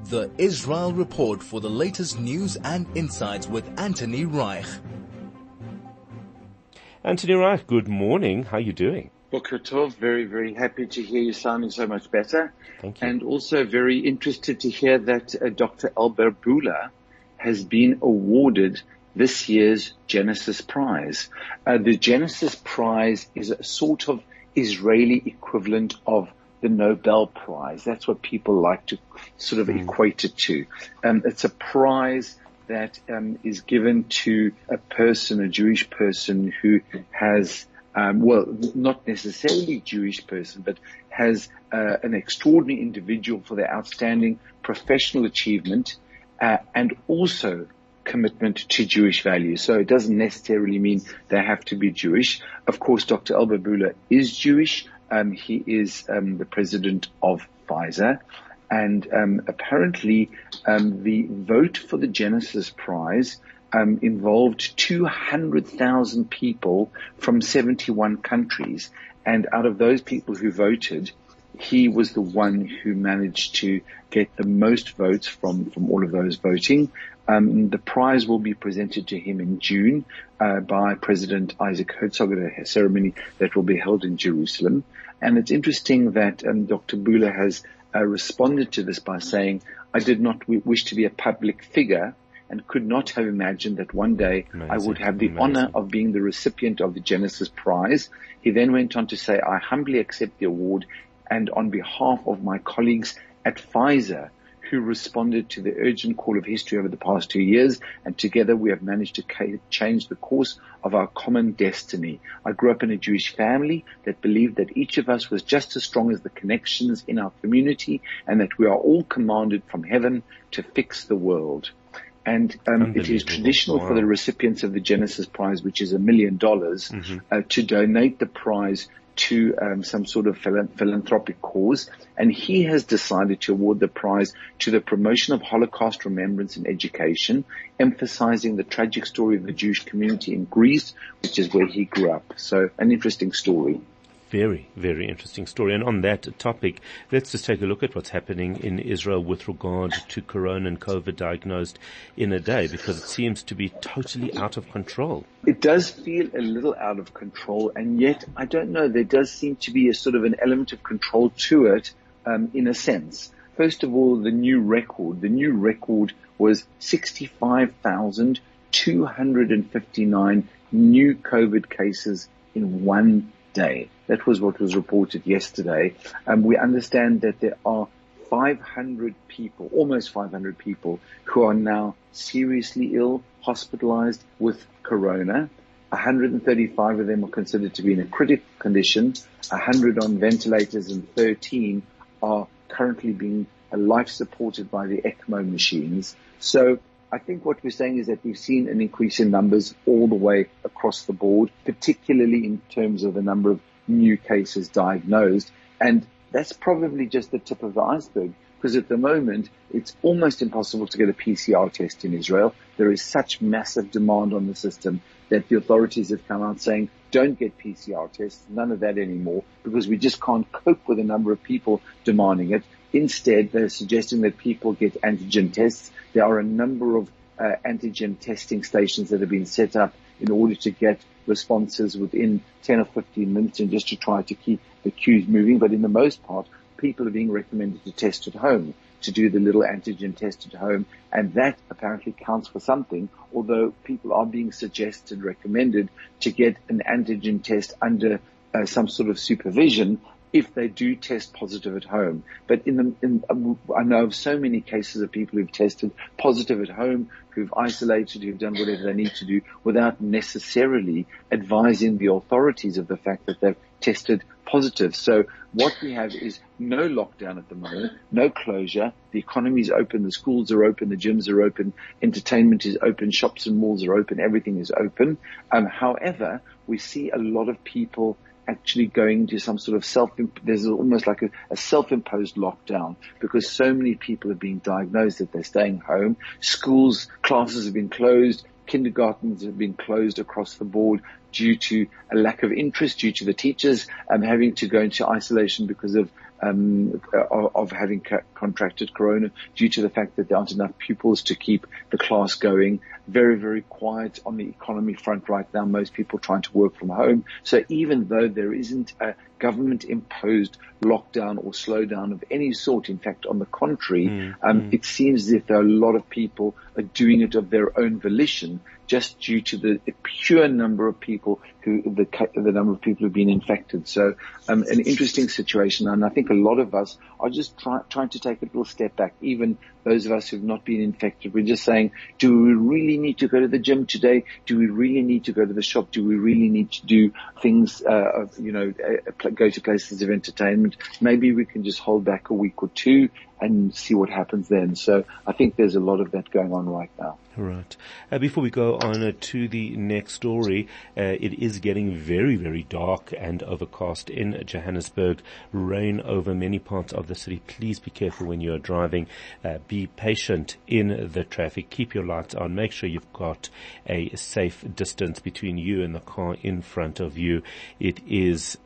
The Israel Report for the latest news and insights with Anthony Reich. Anthony Reich, good morning. How are you doing? Boker Tov, very, very happy to hear you sounding so much better. Thank you. And also very interested to hear that Dr. Elber Bula has been awarded this year's Genesis Prize. The Genesis Prize is a sort of Israeli equivalent of the Nobel Prize. That's what people like to sort of equate it to. It's a prize that is given to a person, a Jewish person who has, not necessarily Jewish person, but has an extraordinary individual for their outstanding professional achievement and also commitment to Jewish values. So it doesn't necessarily mean they have to be Jewish. Of course, Dr. Elber Bula is Jewish. He is the president of Pfizer. And apparently the vote for the Genesis Prize involved 200,000 people from 71 countries. And out of those people who voted, he was the one who managed to get the most votes from all of those voting. The prize will be presented to him in June by President Isaac Herzog at a ceremony that will be held in Jerusalem. And it's interesting that Dr. Bula has responded to this by saying, I did not wish to be a public figure and could not have imagined that one day I would have the honor of being the recipient of the Genesis Prize. He then went on to say, I humbly accept the award, and on behalf of my colleagues at Pfizer, who responded to the urgent call of history over the past 2 years, and together we have managed to change the course of our common destiny. I grew up in a Jewish family that believed that each of us was just as strong as the connections in our community, and that we are all commanded from heaven to fix the world. And it is traditional for the recipients of the Genesis Prize, which is $1 million, to donate the prize to some sort of philanthropic cause. And he has decided to award the prize to the promotion of Holocaust remembrance and education, emphasizing the tragic story of the Jewish community in Greece, which is where he grew up. So an interesting story. Very, very interesting story. And on that topic, let's just take a look at what's happening in Israel with regard to corona and COVID diagnosed in a day, because it seems to be totally out of control. It does feel a little out of control, and yet, I don't know, there does seem to be a sort of an element of control to it, in a sense. First of all, the new record was 65,259 new COVID cases in one day. That was what was reported yesterday. We understand that there are 500 people, almost 500 people, who are now seriously ill, hospitalized with corona. 135 of them are considered to be in a critical condition, 100 on ventilators, and 13 are currently being life supported by the ECMO machines. So I think what we're saying is that we've seen an increase in numbers all the way across the board, particularly in terms of the number of new cases diagnosed. And that's probably just the tip of the iceberg, because at the moment, it's almost impossible to get a PCR test in Israel. There is such massive demand on the system that the authorities have come out saying, don't get PCR tests, none of that anymore, because we just can't cope with the number of people demanding it. Instead, they're suggesting that people get antigen tests. There are a number of antigen testing stations that have been set up in order to get responses within 10 or 15 minutes, and just to try to keep the queues moving. But in the most part, people are being recommended to test at home, to do the little antigen test at home, and that apparently counts for something, although people are being suggested, recommended to get an antigen test under some sort of supervision if they do test positive at home. But I know of so many cases of people who've tested positive at home, who've isolated, who've done whatever they need to do without necessarily advising the authorities of the fact that they've tested positive. So what we have is no lockdown at the moment, no closure. The economy is open, the schools are open, the gyms are open, entertainment is open, shops and malls are open, everything is open. However, we see a lot of people actually going to some sort of there's almost like a self-imposed lockdown, because so many people are being diagnosed that they're staying home. Schools, classes have been closed, kindergartens have been closed across the board due to a lack of interest, due to the teachers having to go into isolation because of of having contracted corona due to the fact that there aren't enough pupils to keep the class going. Very, very quiet on the economy front right now. Most people trying to work from home. So even though there isn't a government-imposed lockdown or slowdown of any sort, in fact, on the contrary, it seems as if there are a lot of people are doing it of their own volition, just due to the pure number of people the number of people who've been infected. So, an interesting situation. And I think a lot of us are just trying to take a little step back. Even those of us who've not been infected, we're just saying, do we really need to go to the gym today? Do we really need to go to the shop? Do we really need to do things, go to places of entertainment? Maybe we can just hold back a week or two and see what happens then. So I think there's a lot of that going on right now. Right. Before we go on to the next story, it is getting very, very dark and overcast in Johannesburg. Rain over many parts of the city. Please be careful when you are driving. Be patient in the traffic. Keep your lights on. Make sure you've got a safe distance between you and the car in front of you. It is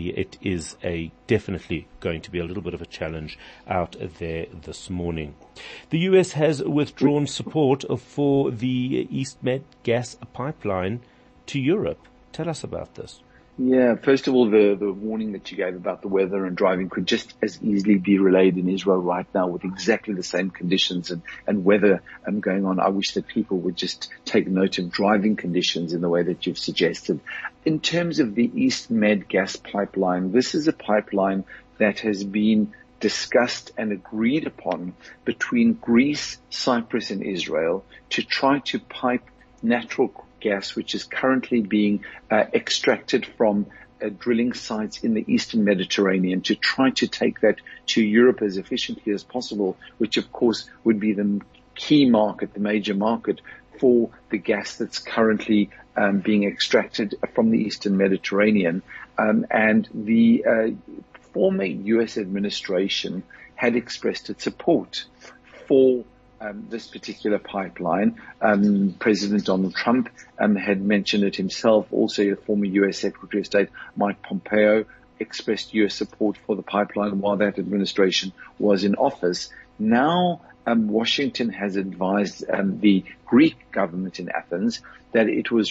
definitely going to be a little bit of a challenge out there this morning. The US has withdrawn support for the EastMed gas pipeline to Europe. Tell us about this. Yeah, first of all, the warning that you gave about the weather and driving could just as easily be relayed in Israel right now with exactly the same conditions and weather going on. I wish that people would just take note of driving conditions in the way that you've suggested. In terms of the EastMed gas pipeline, this is a pipeline that has been discussed and agreed upon between Greece, Cyprus and Israel to try to pipe natural gas, which is currently being extracted from drilling sites in the Eastern Mediterranean, to try to take that to Europe as efficiently as possible, which of course would be the key market, the major market for the gas that's currently being extracted from the Eastern Mediterranean. And the former U.S. administration had expressed its support for this particular pipeline. President Donald Trump had mentioned it himself. Also, the former U.S. Secretary of State Mike Pompeo expressed U.S. support for the pipeline while that administration was in office. Now, Washington has advised the Greek government in Athens that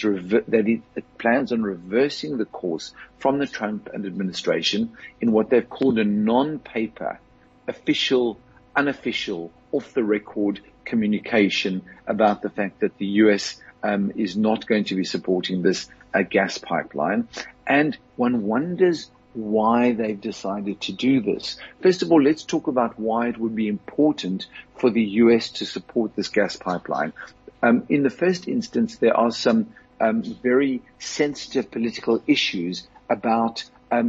it plans on reversing the course from the Trump administration in what they've called a non-paper, official, unofficial, off-the-record communication about the fact that the U.S. is not going to be supporting this gas pipeline. And one wonders why they've decided to do this. First of all, let's talk about why it would be important for the U.S. to support this gas pipeline. In the first instance, there are some very sensitive political issues about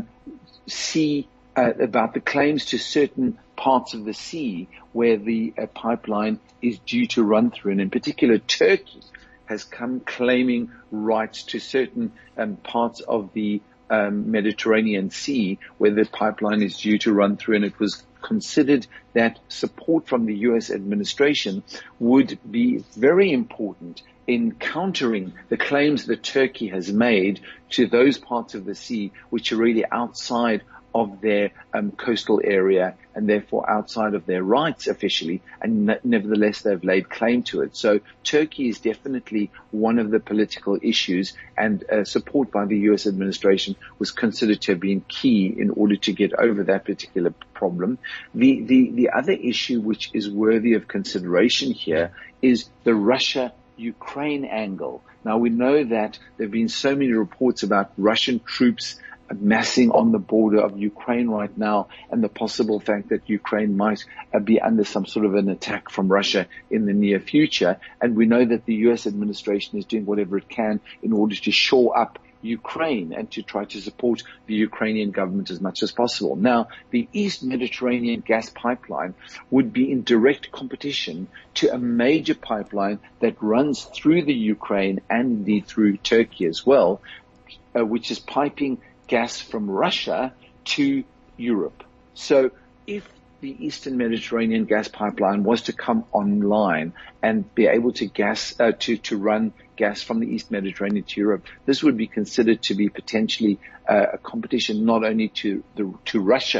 about the claims to certain parts of the sea where the pipeline is due to run through. And in particular, Turkey has come claiming rights to certain parts of the Mediterranean Sea where the pipeline is due to run through. And it was considered that support from the U.S. administration would be very important in countering the claims that Turkey has made to those parts of the sea which are really outside of their coastal area and therefore outside of their rights officially, and nevertheless they've laid claim to it. So Turkey is definitely one of the political issues, and support by the U.S. administration was considered to have been key in order to get over that particular problem. The other issue which is worthy of consideration here is the Russia-Ukraine angle. Now we know that there have been so many reports about Russian troops massing on the border of Ukraine right now, and the possible fact that Ukraine might be under some sort of an attack from Russia in the near future. And we know that the U.S. administration is doing whatever it can in order to shore up Ukraine and to try to support the Ukrainian government as much as possible. Now, the East Mediterranean gas pipeline would be in direct competition to a major pipeline that runs through the Ukraine and indeed through Turkey as well, which is piping gas from Russia to Europe. So if the Eastern Mediterranean gas pipeline was to come online and be able to run gas from the East Mediterranean to Europe, this would be considered to be potentially a competition not only to Russia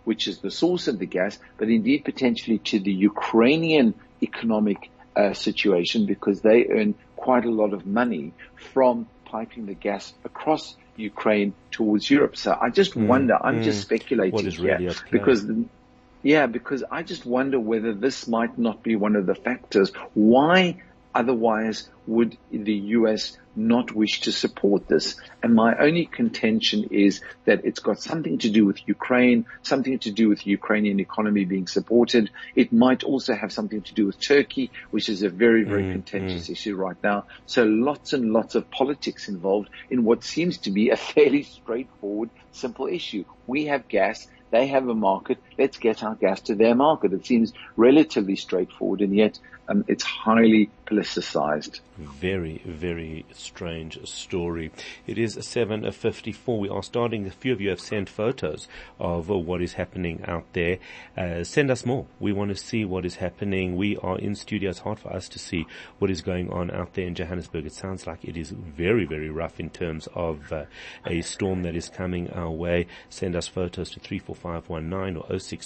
which is the source of the gas, but indeed potentially to the Ukrainian economic situation, because they earn quite a lot of money from piping the gas across Ukraine towards Europe. So I just wonder, I'm just speculating what is really here, because I just wonder whether this might not be one of the factors. Why otherwise would the US not wish to support this? And my only contention is that it's got something to do with Ukraine, something to do with the Ukrainian economy being supported. It might also have something to do with Turkey, which is a very, very contentious issue right now. So lots and lots of politics involved in what seems to be a fairly straightforward, simple issue. We have gas. They have a market. Let's get our gas to their market. It seems relatively straightforward, and yet it's highly politicized. Very, very strange story. It is 7:54. We are starting. A few of you have sent photos of what is happening out there. Send us more. We want to see what is happening. We are in studio. It's hard for us to see what is going on out there in Johannesburg. It sounds like it is very, very rough in terms of a storm that is coming our way. Send us photos to 34519 or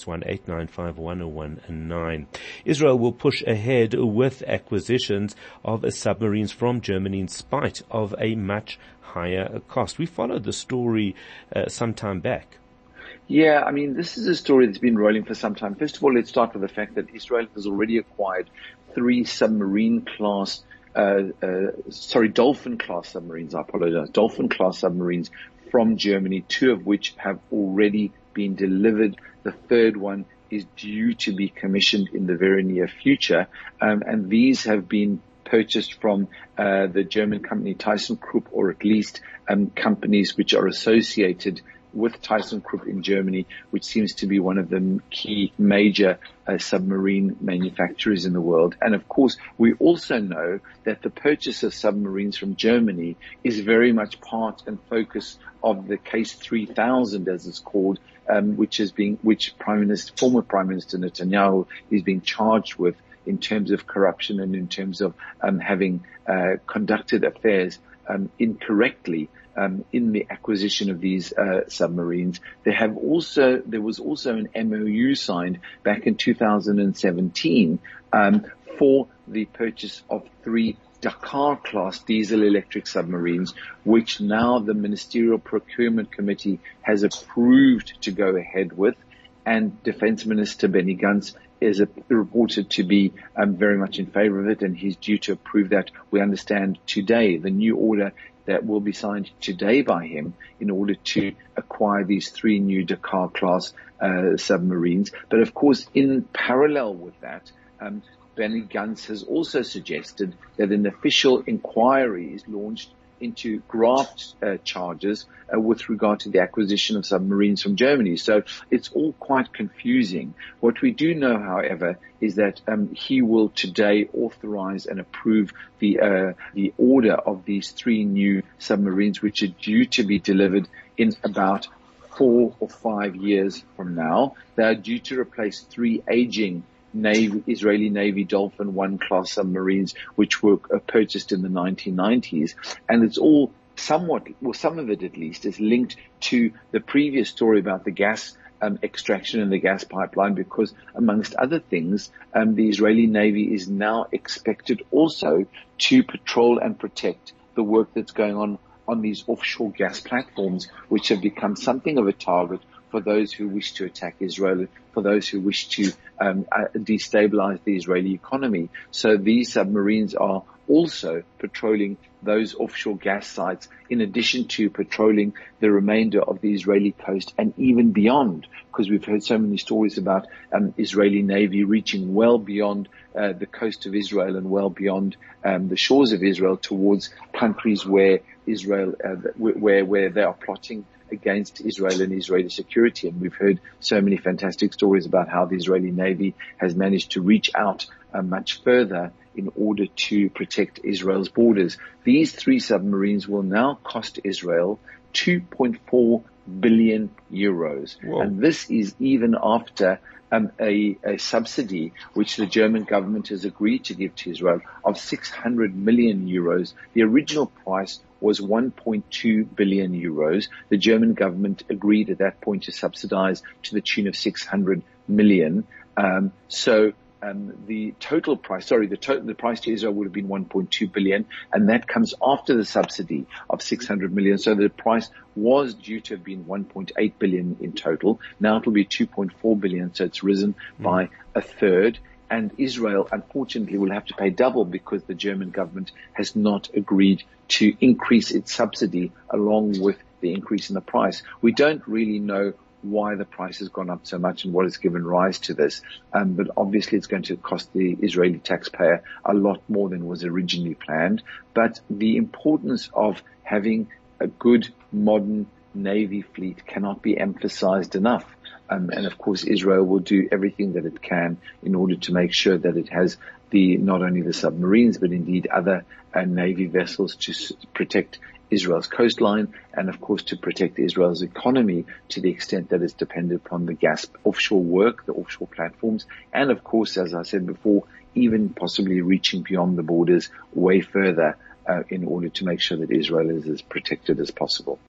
0618951019. Israel will push ahead with acquisitions of submarines from Germany in spite of a much higher cost. We followed the story some time back. Yeah, I mean, this is a story that's been rolling for some time. First of all, let's start with the fact that Israel has already acquired 3 submarine-class, Dolphin-class submarines, I apologize, Dolphin-class submarines from Germany, 2 of which have already been delivered. The third one is due to be commissioned in the very near future. And these have been purchased from the German company ThyssenKrupp, or at least companies which are associated with ThyssenKrupp in Germany, which seems to be one of the key major submarine manufacturers in the world. And of course, we also know that the purchase of submarines from Germany is very much part and focus of the Case 3000, as it's called, which former Prime Minister Netanyahu is being charged with in terms of corruption and in terms of having conducted affairs incorrectly in the acquisition of these submarines. There was also an MOU signed back in 2017 for the purchase of 3 Dakar-class diesel-electric submarines, which now the Ministerial Procurement Committee has approved to go ahead with, and Defense Minister Benny Gantz is reported to be very much in favor of it, and he's due to approve that, we understand, today. The new order that will be signed today by him in order to acquire these 3 new Dakar-class submarines. But of course, in parallel with that, Benny Gantz has also suggested that an official inquiry is launched into graft charges with regard to the acquisition of submarines from Germany. So it's all quite confusing. What we do know, however, is that he will today authorize and approve the order of these 3 new submarines, which are due to be delivered in about 4 or 5 years from now. They are due to replace 3 aging Israeli Navy Dolphin 1 class submarines, which were purchased in the 1990s. And it's all somewhat, well, some of it at least, is linked to the previous story about the gas extraction and the gas pipeline, because amongst other things, the Israeli Navy is now expected also to patrol and protect the work that's going on these offshore gas platforms, which have become something of a target for those who wish to attack Israel, for those who wish to destabilize the Israeli economy. So these submarines are also patrolling those offshore gas sites, in addition to patrolling the remainder of the Israeli coast and even beyond, because we've heard so many stories about Israeli Navy reaching well beyond the coast of Israel and well beyond the shores of Israel towards countries where Israel, where they are plotting against Israel and Israeli security. And we've heard so many fantastic stories about how the Israeli Navy has managed to reach out much further in order to protect Israel's borders. These 3 submarines will now cost Israel $2.4 billion euros. Whoa. And this is even after a subsidy which the German government has agreed to give to Israel of 600 million euros. The original price was 1.2 billion euros. The German government agreed at that point to subsidize to the tune of 600 million. The total price, the price to Israel would have been 1.2 billion, and that comes after the subsidy of 600 million. So the price was due to have been 1.8 billion in total. Now it will be 2.4 billion, so it's risen by a third. And Israel, unfortunately, will have to pay double because the German government has not agreed to increase its subsidy along with the increase in the price. We don't really know why the price has gone up so much and what has given rise to this. But obviously it's going to cost the Israeli taxpayer a lot more than was originally planned. But the importance of having a good modern Navy fleet cannot be emphasized enough. And of course, Israel will do everything that it can in order to make sure that it has not only the submarines, but indeed other Navy vessels to protect Israel's coastline and, of course, to protect Israel's economy to the extent that it's dependent upon the gas offshore work, the offshore platforms, and, of course, as I said before, even possibly reaching beyond the borders way further in order to make sure that Israel is as protected as possible.